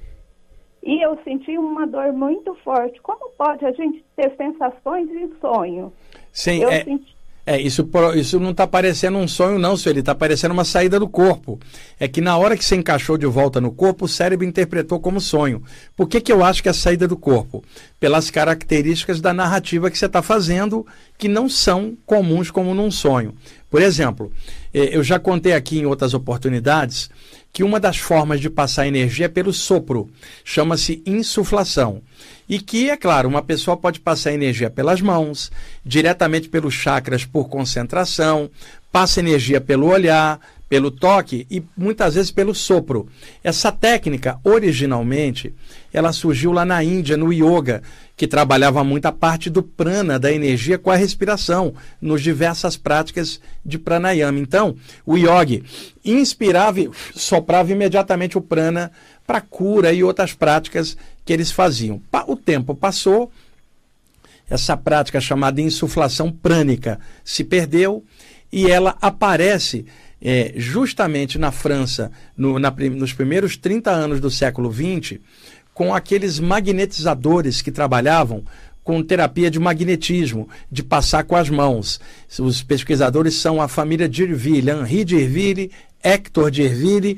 Speaker 4: e eu senti uma dor muito forte. Como pode a gente ter sensações em sonho?
Speaker 1: Sim, isso não está parecendo um sonho não, senhor. Ele está parecendo uma saída do corpo. É que na hora que você encaixou de volta no corpo, o cérebro interpretou como sonho. Por que eu acho que é a saída do corpo? pelas características da narrativa que você está fazendo, que não são comuns como num sonho. Por exemplo, eu já contei aqui em outras oportunidades que uma das formas de passar energia é pelo sopro, chama-se insuflação. E que, é claro, uma pessoa pode passar energia pelas mãos, diretamente pelos chakras por concentração, passa energia pelo olhar, pelo toque e muitas vezes pelo sopro. Essa técnica, originalmente, ela surgiu lá na Índia, no yoga, que trabalhava muito a parte do prana, da energia com a respiração, nos diversas práticas de pranayama. Então, o yogi inspirava e soprava imediatamente o prana para cura e outras práticas que eles faziam. O tempo passou, essa prática chamada insuflação prânica se perdeu e ela aparece justamente na França, nos primeiros 30 anos do século XX, com aqueles magnetizadores que trabalhavam com terapia de magnetismo, de passar com as mãos. Os pesquisadores são a família d'Irville, Henri d'Irville, Hector d'Irville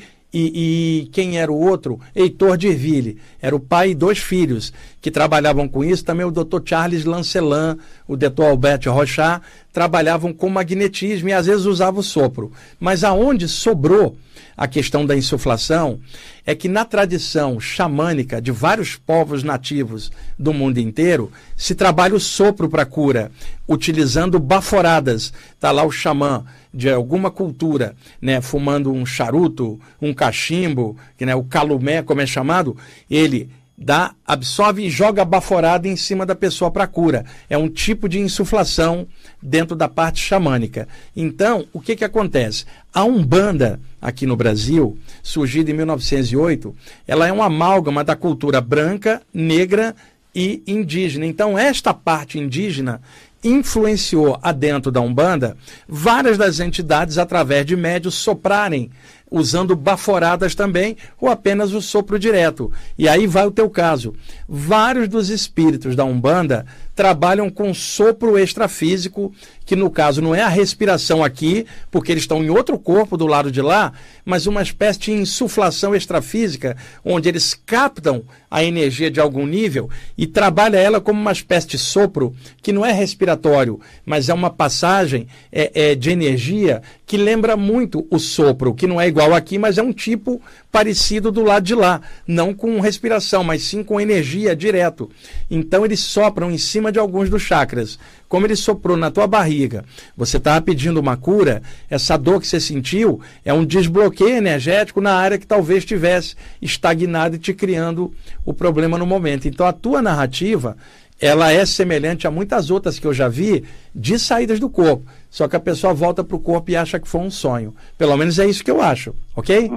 Speaker 1: e quem era o outro? Heitor d'Irville. Era o pai e 2 filhos que trabalhavam com isso. Também o Dr. Charles Lancelin, o Dr. Albert Rochat, trabalhavam com magnetismo e às vezes usavam o sopro. Mas aonde sobrou a questão da insuflação é que na tradição xamânica de vários povos nativos do mundo inteiro, se trabalha o sopro para cura, utilizando baforadas. Está lá o xamã de alguma cultura, né, fumando um charuto, um cachimbo, que, né, o calumé, como é chamado, ele absorve e joga a baforada em cima da pessoa para cura. É um tipo de insuflação dentro da parte xamânica. Então, o que acontece? A Umbanda, aqui no Brasil, surgida em 1908, ela é uma amálgama da cultura branca, negra e indígena. Então, esta parte indígena influenciou adentro da Umbanda várias das entidades através de médios soprarem, usando baforadas também, ou apenas o sopro direto. E aí vai o teu caso. Vários dos espíritos da Umbanda trabalham com sopro extrafísico, que no caso não é a respiração aqui, porque eles estão em outro corpo do lado de lá, mas uma espécie de insuflação extrafísica, onde eles captam a energia de algum nível e trabalham ela como uma espécie de sopro, que não é respiratório, mas é uma passagem de energia que lembra muito o sopro, que não é igual aqui, mas é um tipo parecido do lado de lá, não com respiração, mas sim com energia direto. Então eles sopram em cima de alguns dos chakras. Como ele soprou na tua barriga, você estava pedindo uma cura, essa dor que você sentiu é um desbloqueio energético na área que talvez estivesse estagnada e te criando o problema no momento. Então a tua narrativa, ela é semelhante a muitas outras que eu já vi de saídas do corpo. Só que a pessoa volta para o corpo e acha que foi um sonho. Pelo menos é isso que eu acho, ok?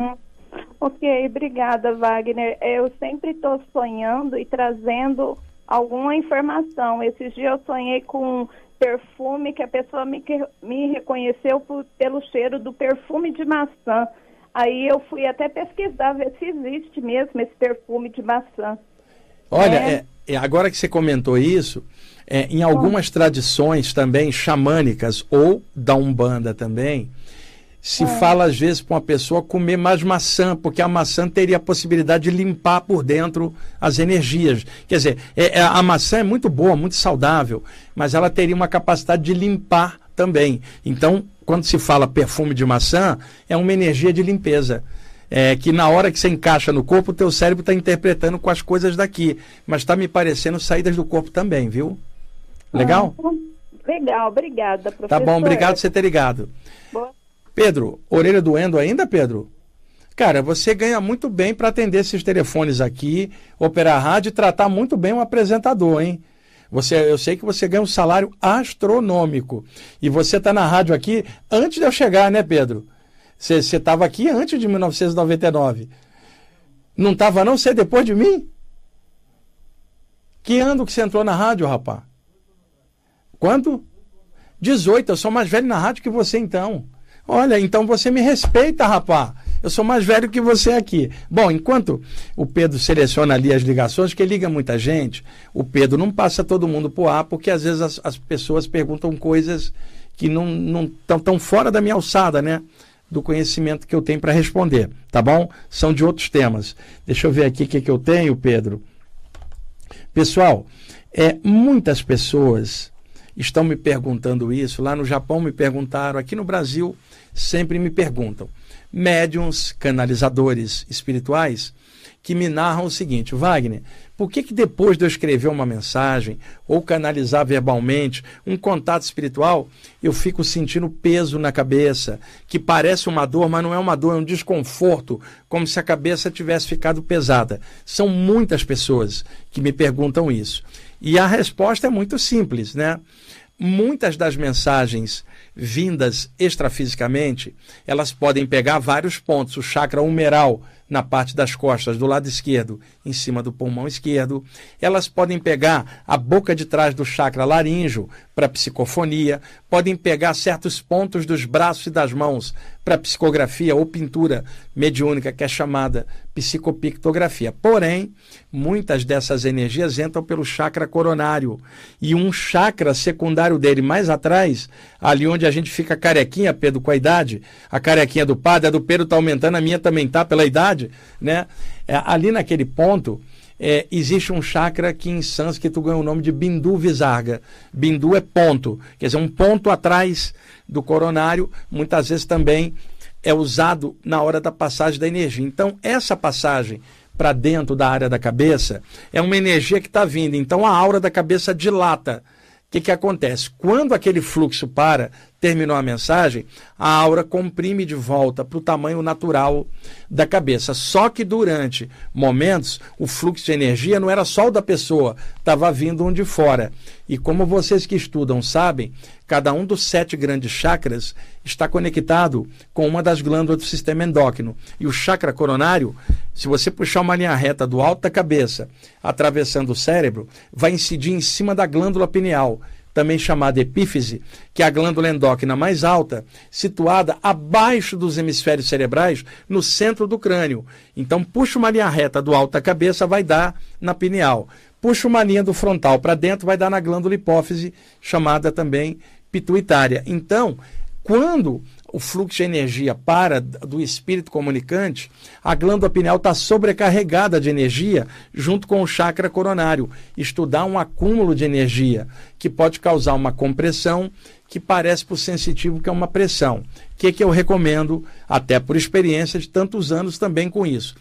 Speaker 4: Ok, obrigada, Wagner. Eu sempre estou sonhando e trazendo alguma informação. Esses dias eu sonhei com um perfume que a pessoa me reconheceu pelo cheiro do perfume de maçã. Aí eu fui até pesquisar, ver se existe mesmo esse perfume de maçã.
Speaker 1: Olha, agora que você comentou isso, em algumas tradições também xamânicas ou da Umbanda também, se fala às vezes para uma pessoa comer mais maçã, porque a maçã teria a possibilidade de limpar por dentro as energias. Quer dizer, a maçã é muito boa, muito saudável, mas ela teria uma capacidade de limpar também. Então, quando se fala perfume de maçã, é uma energia de limpeza. Que na hora que você encaixa no corpo, o teu cérebro está interpretando com as coisas daqui. Mas está me parecendo saídas do corpo também, viu? Legal?
Speaker 4: Legal, obrigada, professor.
Speaker 1: Tá bom, obrigado por você ter ligado.
Speaker 4: Boa.
Speaker 1: Pedro, orelha doendo ainda, Pedro? Cara, você ganha muito bem para atender esses telefones aqui, operar a rádio e tratar muito bem um apresentador, hein? Eu sei que você ganha um salário astronômico. E você está na rádio aqui antes de eu chegar, né, Pedro? Você estava aqui antes de 1999. Não estava não? Você é depois de mim? Que ano que você entrou na rádio, rapaz? Quanto? 18. Eu sou mais velho na rádio que você, então. Olha, então você me respeita, rapaz. Eu sou mais velho que você aqui. Bom, enquanto o Pedro seleciona ali as ligações, que liga muita gente, o Pedro não passa todo mundo pro ar, porque às vezes as pessoas perguntam coisas que não estão fora da minha alçada, né? Do conhecimento que eu tenho para responder, tá bom? São de outros temas. Deixa eu ver aqui o que eu tenho, Pedro. Pessoal, muitas pessoas estão me perguntando isso. Lá no Japão me perguntaram, aqui no Brasil sempre me perguntam. Médiuns, canalizadores espirituais, que me narram o seguinte: Wagner, por que depois de eu escrever uma mensagem ou canalizar verbalmente um contato espiritual, eu fico sentindo peso na cabeça, que parece uma dor, mas não é uma dor, é um desconforto, como se a cabeça tivesse ficado pesada? São muitas pessoas que me perguntam isso. E a resposta é muito simples, né? Muitas das mensagens vindas extrafisicamente, elas podem pegar vários pontos. O chakra humeral na parte das costas, do lado esquerdo, em cima do pulmão esquerdo. Elas podem pegar a boca de trás do chakra laríngeo para psicofonia, podem pegar certos pontos dos braços e das mãos para psicografia ou pintura mediúnica, que é chamada psicopictografia. Porém, muitas dessas energias entram pelo chakra coronário, e um chakra secundário dele mais atrás, ali onde a gente fica carequinha, Pedro, com a idade, a carequinha do padre, a do Pedro está aumentando, a minha também está pela idade, né? Ali naquele ponto existe um chakra que em sânscrito ganha o nome de Bindu Visarga. Bindu é ponto, quer dizer, um ponto atrás do coronário, muitas vezes também é usado na hora da passagem da energia. Então, essa passagem para dentro da área da cabeça é uma energia que está vindo, então a aura da cabeça dilata. O que acontece? Quando aquele fluxo terminou a mensagem, a aura comprime de volta para o tamanho natural da cabeça. Só que durante momentos, o fluxo de energia não era só o da pessoa, estava vindo um de fora. E como vocês que estudam sabem, cada um dos 7 grandes chakras está conectado com uma das glândulas do sistema endócrino. E o chakra coronário, se você puxar uma linha reta do alto da cabeça, atravessando o cérebro, vai incidir em cima da glândula pineal, também chamada epífise, que é a glândula endócrina mais alta, situada abaixo dos hemisférios cerebrais, no centro do crânio. Então, puxa uma linha reta do alto da cabeça, vai dar na pineal. Puxa uma linha do frontal para dentro, vai dar na glândula hipófise, chamada também pituitária. Então, quando o fluxo de energia para do espírito comunicante, a glândula pineal está sobrecarregada de energia junto com o chakra coronário. Isto dá um acúmulo de energia que pode causar uma compressão que parece para o sensitivo que é uma pressão. O que eu recomendo, até por experiência de tantos anos também com isso?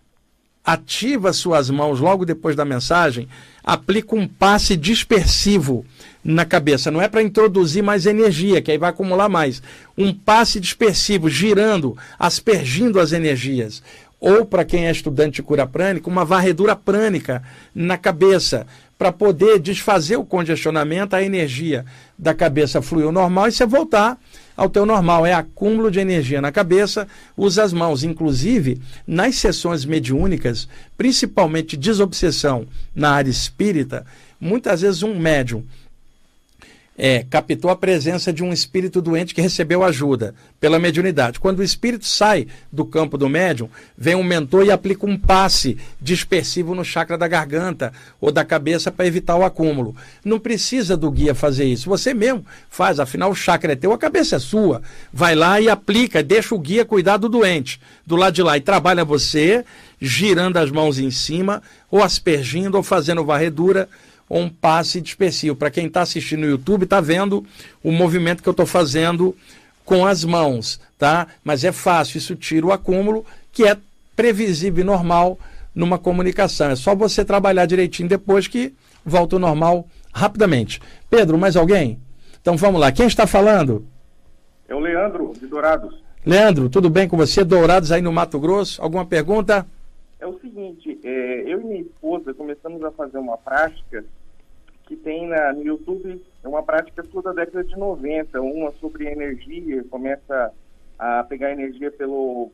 Speaker 1: Ativa suas mãos logo depois da mensagem, aplica um passe dispersivo na cabeça. Não é para introduzir mais energia, que aí vai acumular mais. Um passe dispersivo, girando, aspergindo as energias. Ou, para quem é estudante de cura prânica, uma varredura prânica na cabeça, para poder desfazer o congestionamento, a energia da cabeça fluir ao normal e você voltar ao teu normal. É acúmulo de energia na cabeça, usa as mãos. Inclusive, nas sessões mediúnicas, principalmente desobsessão na área espírita, muitas vezes um médium captou a presença de um espírito doente que recebeu ajuda pela mediunidade. Quando o espírito sai do campo do médium, vem um mentor e aplica um passe dispersivo no chakra da garganta ou da cabeça para evitar o acúmulo. Não precisa do guia fazer isso, você mesmo faz, afinal o chakra é teu, a cabeça é sua. Vai lá e aplica, deixa o guia cuidar do doente do lado de lá e trabalha você, girando as mãos em cima, ou aspergindo, ou fazendo varredura, ou um passe dispersivo. Para quem está assistindo no YouTube, está vendo o movimento que eu estou fazendo com as mãos, tá? Mas é fácil, isso tira o acúmulo, que é previsível e normal numa comunicação. É só você trabalhar direitinho depois que volta ao normal rapidamente. Pedro, mais alguém? Então vamos lá. Quem está falando?
Speaker 5: É o Leandro, de Dourados.
Speaker 1: Leandro, tudo bem com você? Dourados aí no Mato Grosso. Alguma pergunta?
Speaker 5: É o seguinte, eu e minha esposa começamos a fazer uma prática que tem no YouTube, é uma prática toda da década de 90, uma sobre energia, começa a pegar energia pelo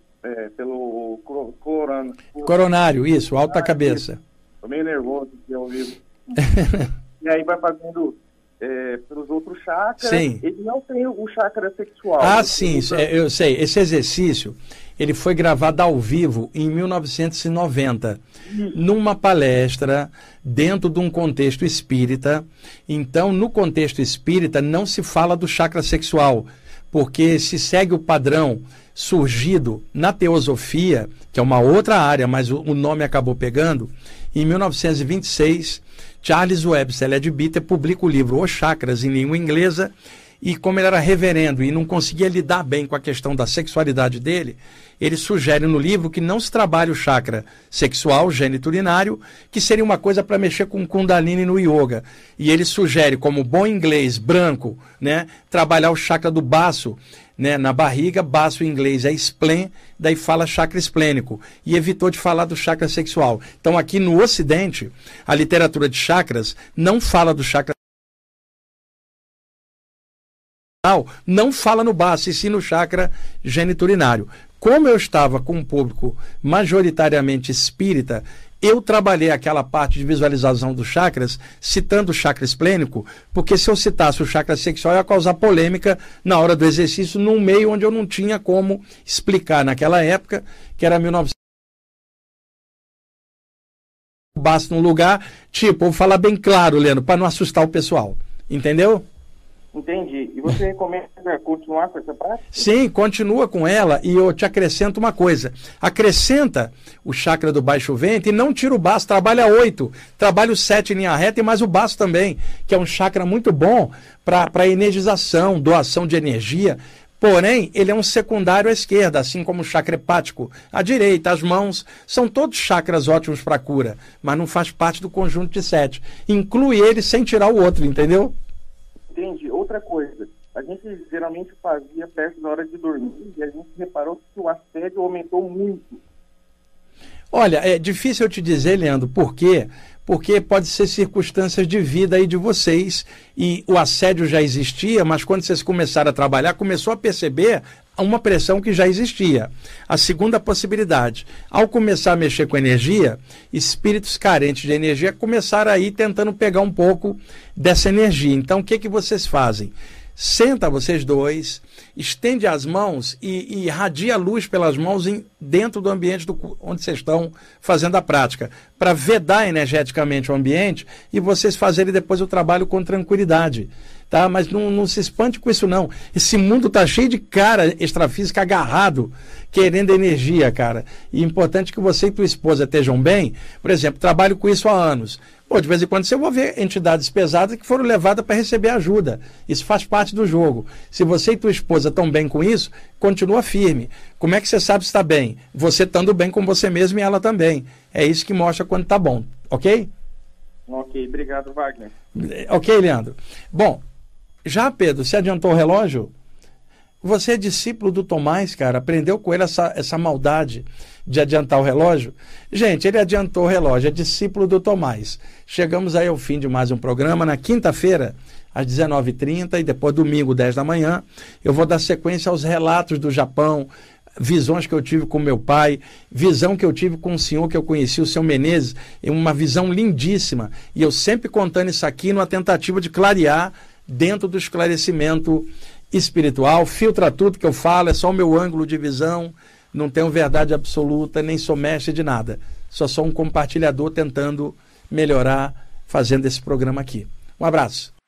Speaker 1: coronário, isso, alto da cabeça.
Speaker 5: Estou meio nervoso aqui ao vivo. E aí vai fazendo pelos outros chakras. Sim. Ele não tem o chakra sexual.
Speaker 1: Ah, sim, eu sei. Esse exercício, ele foi gravado ao vivo em 1990, numa palestra dentro de um contexto espírita. Então, no contexto espírita, não se fala do chakra sexual, porque se segue o padrão surgido na teosofia, que é uma outra área, mas o nome acabou pegando, em 1926, Charles Webster Leadbeater publica o livro Os Chakras em língua inglesa, e como ele era reverendo e não conseguia lidar bem com a questão da sexualidade dele, ele sugere no livro que não se trabalhe o chakra sexual, geniturinário, que seria uma coisa para mexer com Kundalini no yoga. E ele sugere, como bom inglês branco, né, trabalhar o chakra do baço, né, na barriga. Baço em inglês é spleen, daí fala chakra esplênico. E evitou de falar do chakra sexual. Então aqui no Ocidente, a literatura de chakras não fala do chakra, não fala no baço, e sim no chakra geniturinário. Como eu estava com um público majoritariamente espírita, eu trabalhei aquela parte de visualização dos chakras, citando o chakra esplênico, porque se eu citasse o chakra sexual, ia causar polêmica na hora do exercício, num meio onde eu não tinha como explicar naquela época, que era 1900. Baço num lugar, tipo, vou falar bem claro, Leandro, para não assustar o pessoal. Entendeu?
Speaker 5: Entendi. E você recomenda continuar com essa prática?
Speaker 1: Sim, continua com ela, e eu te acrescento uma coisa. Acrescenta o chakra do baixo ventre e não tira o baço, trabalha 8. Trabalha o 7 em linha reta e mais o baço também, que é um chakra muito bom para energização, doação de energia. Porém, ele é um secundário à esquerda, assim como o chakra hepático à direita. As mãos são todos chakras ótimos para cura, mas não faz parte do conjunto de 7. Inclui ele sem tirar o outro, entendeu?
Speaker 5: Entendi. Outra coisa, a gente geralmente fazia perto da hora de dormir e a gente reparou que o assédio aumentou muito.
Speaker 1: Olha, é difícil eu te dizer, Leandro, por quê? Porque pode ser circunstâncias de vida aí de vocês, e o assédio já existia, mas quando vocês começaram a trabalhar, começou a perceber uma pressão que já existia. A segunda possibilidade, ao começar a mexer com energia, espíritos carentes de energia começaram a ir tentando pegar um pouco dessa energia. Então, o que vocês fazem? Senta vocês dois, estende as mãos e irradia a luz pelas mãos dentro do ambiente onde vocês estão fazendo a prática, para vedar energeticamente o ambiente e vocês fazerem depois o trabalho com tranquilidade. Tá? Mas não se espante com isso, não. Esse mundo está cheio de cara extrafísica agarrado, querendo energia, cara. E é importante que você e tua esposa estejam bem. Por exemplo, trabalho com isso há anos. Pô, de vez em quando você vai ver entidades pesadas que foram levadas para receber ajuda. Isso faz parte do jogo. Se você e tua esposa estão bem com isso, continua firme. Como é que você sabe se está bem? Você estando bem com você mesmo e ela também. É isso que mostra quando está bom, ok?
Speaker 5: Ok, obrigado, Wagner.
Speaker 1: Ok, Leandro. Bom, já, Pedro, você adiantou o relógio? Você é discípulo do Tomás, cara, aprendeu com ele essa maldade de adiantar o relógio? Gente, ele adiantou o relógio, é discípulo do Tomás. Chegamos aí ao fim de mais um programa. Na quinta-feira, às 19h30, e depois domingo, 10 da manhã, eu vou dar sequência aos relatos do Japão, visões que eu tive com meu pai, visão que eu tive com o senhor que eu conheci, o seu Menezes, uma visão lindíssima. E eu sempre contando isso aqui numa tentativa de clarear dentro do esclarecimento espiritual. Filtra tudo que eu falo, é só o meu ângulo de visão, não tenho verdade absoluta, nem sou mestre de nada. Só sou um compartilhador tentando melhorar, fazendo esse programa aqui. Um abraço.